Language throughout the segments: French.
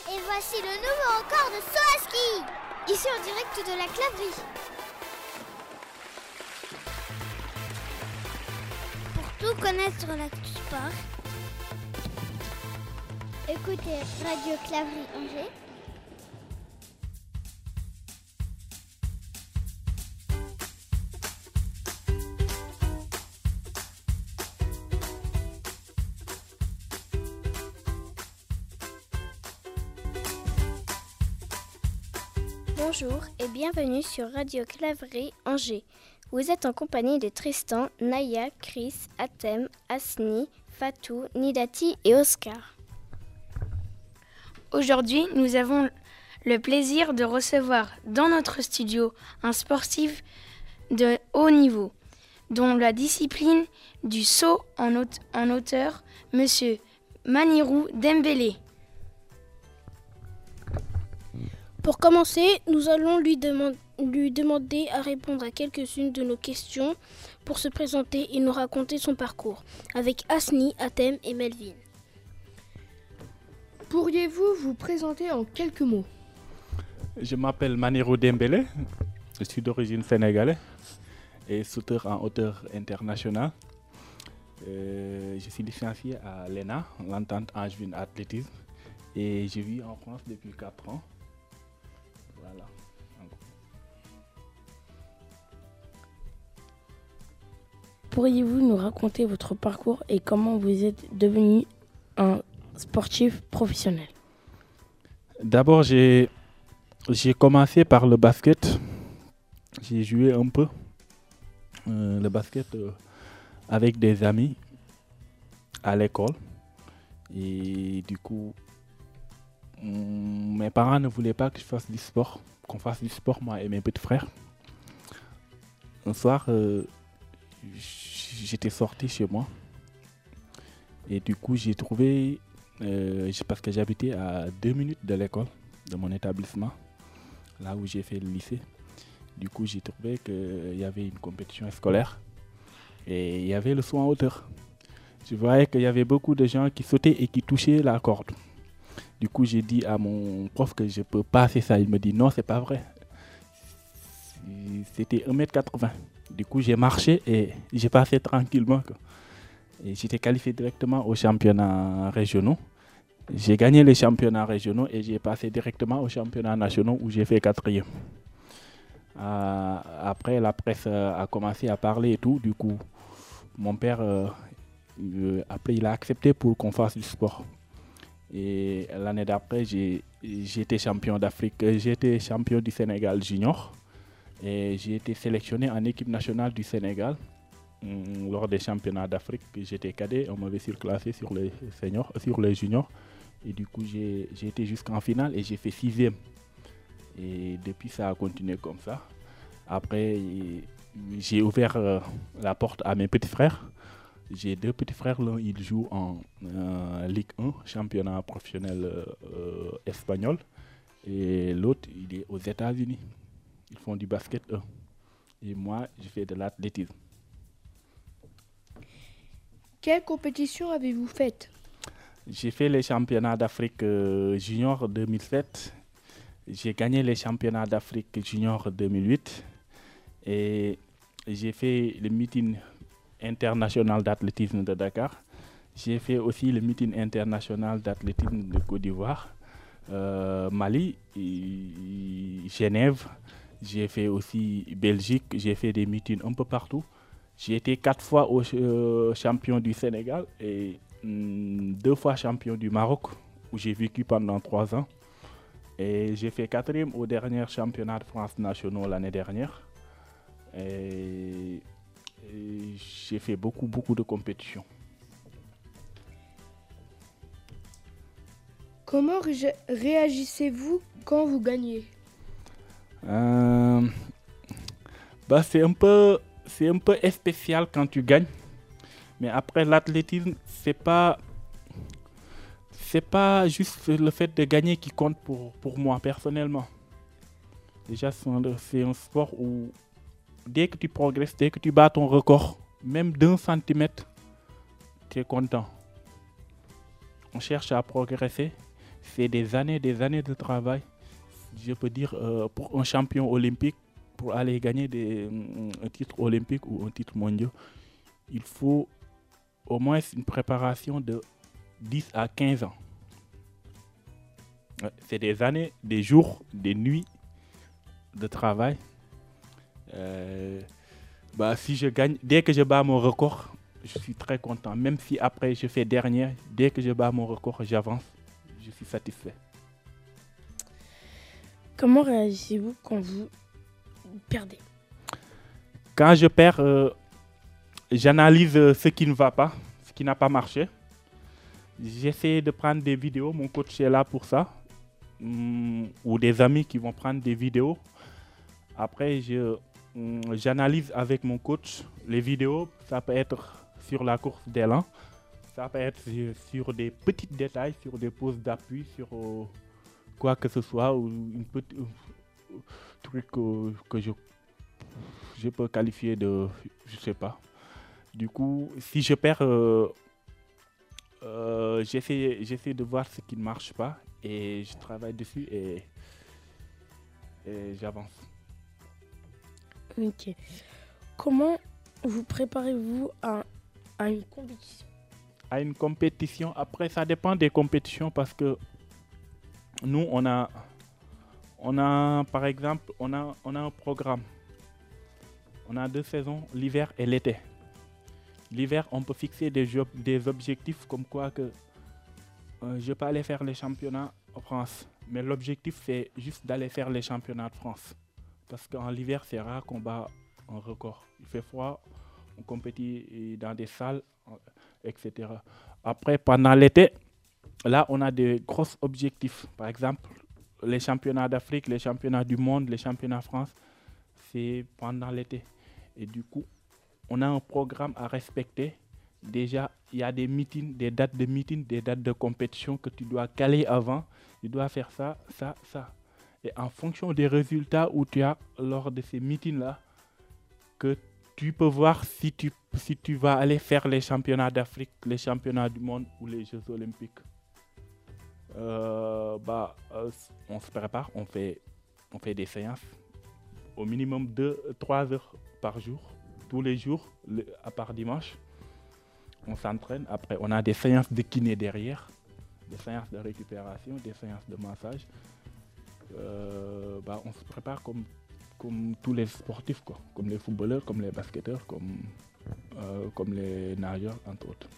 Et voici le nouveau record de saut à ski, ici en direct de la Claverie. Pour tout connaître l'actu sport, écoutez Radio Claverie Angers. Bonjour et bienvenue sur Radio Claverie Angers. Vous êtes en compagnie de Tristan, Naya, Chris, Atem, Asni, Fatou, Nidati et Oscar. Aujourd'hui, nous avons le plaisir de recevoir dans notre studio un sportif de haut niveau, dont la discipline du saut en hauteur, Monsieur Manirou Dembélé. Pour commencer, nous allons lui demander à répondre à quelques-unes de nos questions pour se présenter et nous raconter son parcours, avec Asni, Atem et Melvin. Pourriez-vous vous présenter en quelques mots? Je m'appelle Manirou Dembélé, je suis d'origine sénégalaise et sauteur en hauteur internationale. Je suis licencié à l'ENA, l'entente angevine athlétisme, et je vis en France depuis 4 ans. Voilà. Pourriez-vous nous raconter votre parcours et comment vous êtes devenu un sportif professionnel? D'abord, j'ai commencé par le basket. J'ai joué un peu le basket avec des amis à l'école. Et du coup, mes parents ne voulaient pas que je fasse du sport, qu'on fasse du sport, moi et mes petits frères. Un soir, j'étais sorti chez moi. Et du coup, j'ai trouvé, parce que j'habitais à 2 minutes de l'école, de mon établissement, là où j'ai fait le lycée. Du coup, j'ai trouvé qu'il y avait une compétition scolaire et il y avait le saut en hauteur. Je voyais qu'il y avait beaucoup de gens qui sautaient et qui touchaient la corde. Du coup, j'ai dit à mon prof que je peux passer ça. Il me dit non, c'est pas vrai. C'était 1m80. Du coup, j'ai marché et j'ai passé tranquillement. Et j'étais qualifié directement aux championnats régionaux. J'ai gagné les championnats régionaux et j'ai passé directement aux championnats nationaux où j'ai fait 4e. Après, la presse a commencé à parler et tout. Du coup, mon père, après, il a accepté pour qu'on fasse du sport. Et l'année d'après, j'ai été champion d'Afrique. J'ai été champion du Sénégal junior. Et j'ai été sélectionné en équipe nationale du Sénégal lors des championnats d'Afrique. J'étais cadet, on m'avait surclassé sur les seniors, sur les juniors. Et du coup, j'ai été jusqu'en finale et j'ai fait 6e. Et depuis, ça a continué comme ça. Après, j'ai ouvert la porte à mes petits frères. J'ai 2 petits frères, l'un il joue en Ligue 1, championnat professionnel espagnol. Et l'autre, il est aux États-Unis. Ils font du basket 1. Et moi, je fais de l'athlétisme. Quelle compétition avez-vous faite? J'ai fait les championnats d'Afrique junior 2007. J'ai gagné les championnats d'Afrique junior 2008. Et j'ai fait le meeting international d'athlétisme de Dakar. J'ai fait aussi le meeting international d'athlétisme de Côte d'Ivoire, Mali, Genève. J'ai fait aussi Belgique. J'ai fait des meetings un peu partout. J'ai été 4 fois champion du Sénégal et 2 fois champion du Maroc, où j'ai vécu pendant 3 ans. Et j'ai fait 4e au dernier championnat de France nationaux l'année dernière. Et j'ai fait beaucoup de compétitions. Comment réagissez-vous quand vous gagnez? C'est un peu spécial quand tu gagnes. Mais après, l'athlétisme, c'est pas juste le fait de gagner qui compte pour moi personnellement. Déjà, c'est un sport où dès que tu progresses, dès que tu bats ton record, même d'1 centimètre, tu es content. On cherche à progresser. c'est des années de travail. Je peux dire, pour un champion olympique, pour aller gagner un titre olympique ou un titre mondial, il faut au moins une préparation de 10 à 15 ans. C'est des années, des jours, des nuits de travail. Si je gagne, dès que je bats mon record, je suis très content. Même si après je fais dernier, dès que je bats mon record, j'avance. Je suis satisfait. Comment réagissez-vous quand vous perdez? Quand je perds, j'analyse ce qui ne va pas, ce qui n'a pas marché. J'essaie de prendre des vidéos. Mon coach est là pour ça. Ou des amis qui vont prendre des vidéos. Après, j'analyse avec mon coach les vidéos. Ça peut être sur la course d'élan. Ça peut être sur des petits détails, sur des poses d'appui, sur quoi que ce soit, ou une petite truc que je peux qualifier de, je sais pas. Du coup, si je perds, j'essaie de voir ce qui ne marche pas et je travaille dessus et j'avance. Ok. Comment vous préparez-vous à une compétition? À une compétition, après ça dépend des compétitions parce que nous on a par exemple on a un programme. On a 2 saisons, l'hiver et l'été. L'hiver, on peut fixer des objectifs comme quoi que je peux aller faire les championnats en France. Mais l'objectif, c'est juste d'aller faire les championnats de France. Parce qu'en l'hiver, c'est rare qu'on bat un record. Il fait froid, on compétit dans des salles, etc. Après, pendant l'été, là, on a des gros objectifs. Par exemple, les championnats d'Afrique, les championnats du monde, les championnats de France, c'est pendant l'été. Et du coup, on a un programme à respecter. Déjà, il y a des meetings, des dates de meeting, des dates de compétition que tu dois caler avant. Tu dois faire ça, ça, ça. Et en fonction des résultats où tu as lors de ces meetings-là, que tu peux voir si tu vas aller faire les championnats d'Afrique, les championnats du monde ou les Jeux olympiques. On se prépare, on fait des séances. Au minimum 2-3 heures par jour, tous les jours, à part dimanche. On s'entraîne. Après, on a des séances de kiné derrière, des séances de récupération, des séances de massage. On se prépare comme tous les sportifs, quoi. Comme les footballeurs, comme les basketteurs, comme les nageurs, entre autres.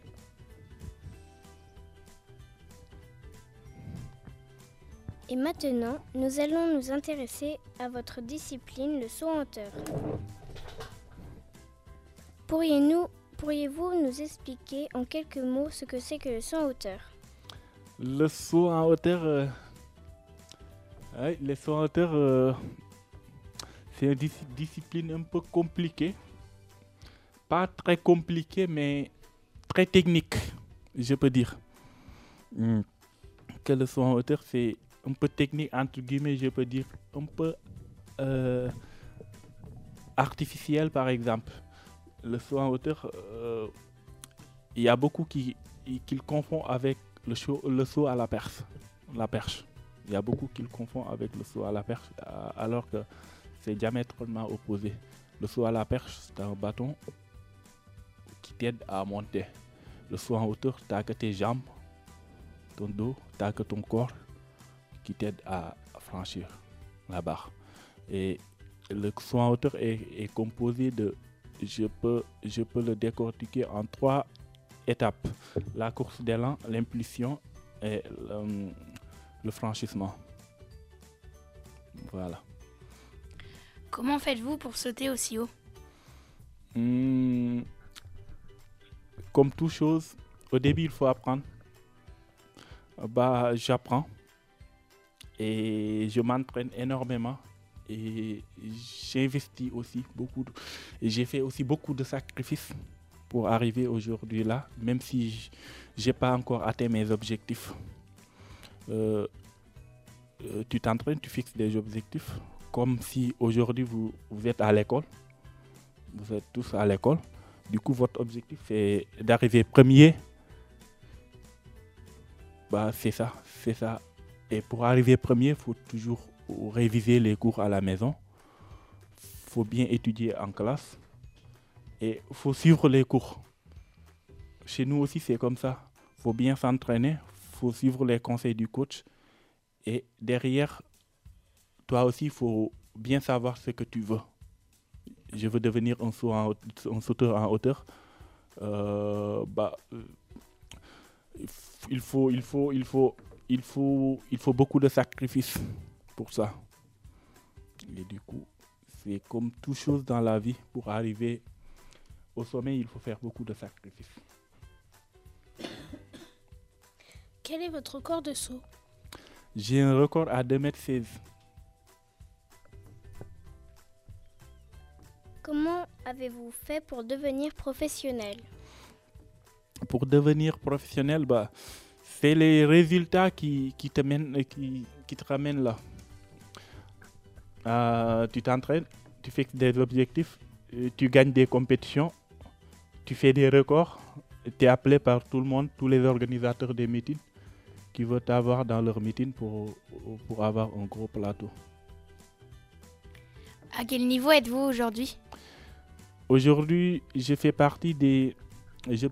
Et maintenant, nous allons nous intéresser à votre discipline, le saut en hauteur. Pourriez-vous nous expliquer en quelques mots ce que c'est que le saut en hauteur? Le saut en hauteur, le saut en hauteur, c'est une discipline un peu compliquée. Pas très compliquée, mais très technique, je peux dire. Que le saut en hauteur, c'est un peu technique, entre guillemets, je peux dire, un peu artificiel, par exemple. Le saut en hauteur, il y a beaucoup qui le confondent avec le saut à la perche. Il y a beaucoup qui le confondent avec le saut à la perche, alors que c'est diamétralement opposé. Le saut à la perche, c'est un bâton qui t'aide à monter. Le saut en hauteur, tu n'as que tes jambes, ton dos, tu n'as que ton corps qui t'aide à franchir la barre. Et le saut en hauteur est composé de, je peux le décortiquer en 3 étapes. La course d'élan, l'impulsion et le franchissement. Voilà. Comment faites-vous pour sauter aussi haut? Comme toute chose, au début, il faut apprendre. J'apprends et je m'entraîne énormément et j'investis aussi beaucoup. Et j'ai fait aussi beaucoup de sacrifices pour arriver aujourd'hui là, même si j'ai pas encore atteint mes objectifs. Tu t'entraînes, tu fixes des objectifs, comme si aujourd'hui vous êtes à l'école. Vous êtes tous à l'école. Du coup, votre objectif est d'arriver premier. C'est ça. c'est ça. Et pour arriver premier, il faut toujours réviser les cours à la maison. Il faut bien étudier en classe. Et il faut suivre les cours. Chez nous aussi, c'est comme ça. Il faut bien s'entraîner. Il faut suivre les conseils du coach. Et derrière, toi aussi, il faut bien savoir ce que tu veux. Je veux devenir un sauteur en hauteur. Il faut beaucoup de sacrifices pour ça. Et du coup, c'est comme toute chose dans la vie. Pour arriver au sommet, il faut faire beaucoup de sacrifices. Quel est votre record de saut? J'ai un record à 2,16 m. Comment avez-vous fait pour devenir professionnel? Pour devenir professionnel, c'est les résultats qui te ramènent là. Tu t'entraînes, tu fixes des objectifs, tu gagnes des compétitions, tu fais des records, tu es appelé par tout le monde, tous les organisateurs des meetings qui veulent t'avoir dans leur meeting pour avoir un gros plateau. À quel niveau êtes-vous aujourd'hui? Aujourd'hui, je fais partie des 15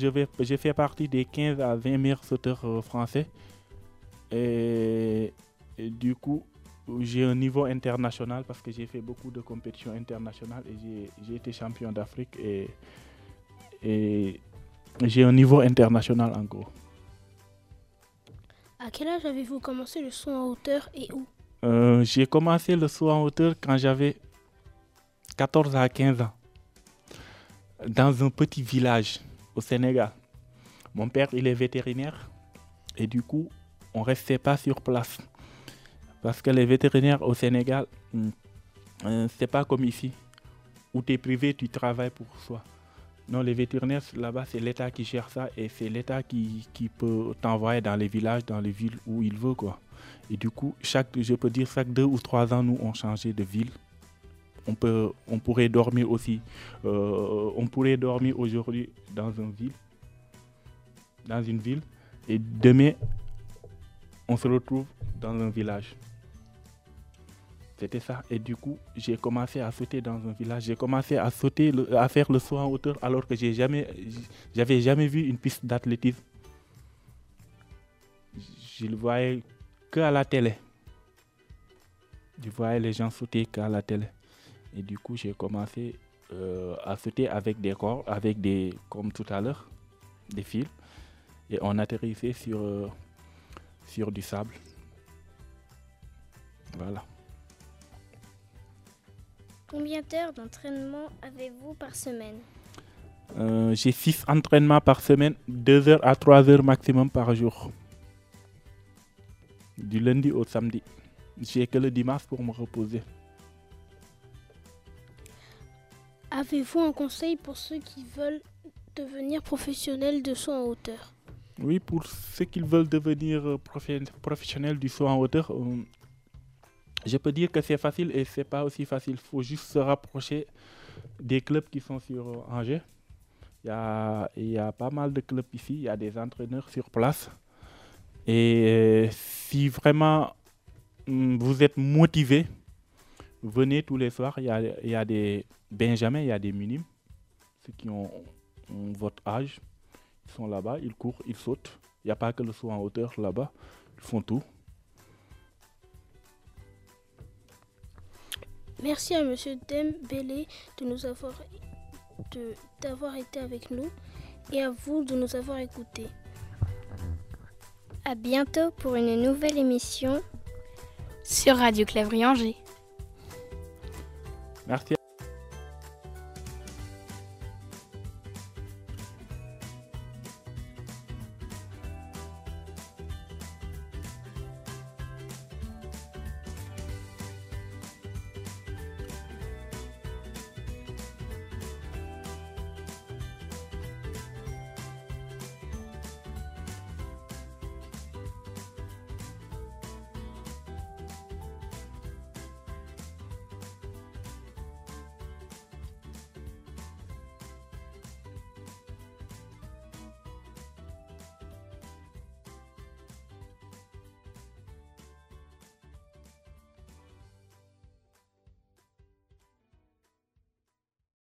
à 20 meilleurs sauteurs français. Et du coup, j'ai un niveau international parce que j'ai fait beaucoup de compétitions internationales et j'ai été champion d'Afrique et j'ai un niveau international en gros. À quel âge avez-vous commencé le saut en hauteur et où? J'ai commencé le saut en hauteur quand j'avais 14 à 15 ans. Dans un petit village au Sénégal. Mon père, il est vétérinaire et du coup, on ne restait pas sur place. Parce que les vétérinaires au Sénégal, c'est pas comme ici, où tu es privé, tu travailles pour soi. Non, les vétérinaires, là-bas, c'est l'État qui gère ça et c'est l'État qui peut t'envoyer dans les villages, dans les villes où il veut, quoi. Et du coup, chaque 2 ou 3 ans, nous, on changeait de ville. On pourrait dormir aussi. On pourrait dormir aujourd'hui dans une ville. Et demain, on se retrouve dans un village. C'était ça. Et du coup, j'ai commencé à sauter dans un village. J'ai commencé à sauter, à faire le saut en hauteur alors que j'avais jamais vu une piste d'athlétisme. Je le voyais qu'à la télé. Je voyais les gens sauter qu'à la télé. Et du coup, j'ai commencé à sauter avec des cordes, comme tout à l'heure, des fils. Et on atterrissait sur du sable. Voilà. Combien d'heures d'entraînement avez-vous par semaine? J'ai 6 entraînements par semaine, 2 heures à 3 heures maximum par jour. Du lundi au samedi. J'ai que le dimanche pour me reposer. Avez-vous un conseil pour ceux qui veulent devenir professionnels de saut en hauteur? Oui, pour ceux qui veulent devenir professionnels du saut en hauteur, je peux dire que c'est facile et c'est pas aussi facile. Il faut juste se rapprocher des clubs qui sont sur Angers. Il y a pas mal de clubs ici, il y a des entraîneurs sur place. Et si vraiment vous êtes motivé, venez tous les soirs. Il y a des benjamins, il y a des minimes, ceux qui ont votre âge. Ils sont là-bas, ils courent, ils sautent. Il n'y a pas que le saut en hauteur là-bas. Ils font tout. Merci à M. Dembélé d'avoir été avec nous et à vous de nous avoir écoutés. À bientôt pour une nouvelle émission sur Radio Clavry Angers. Merci.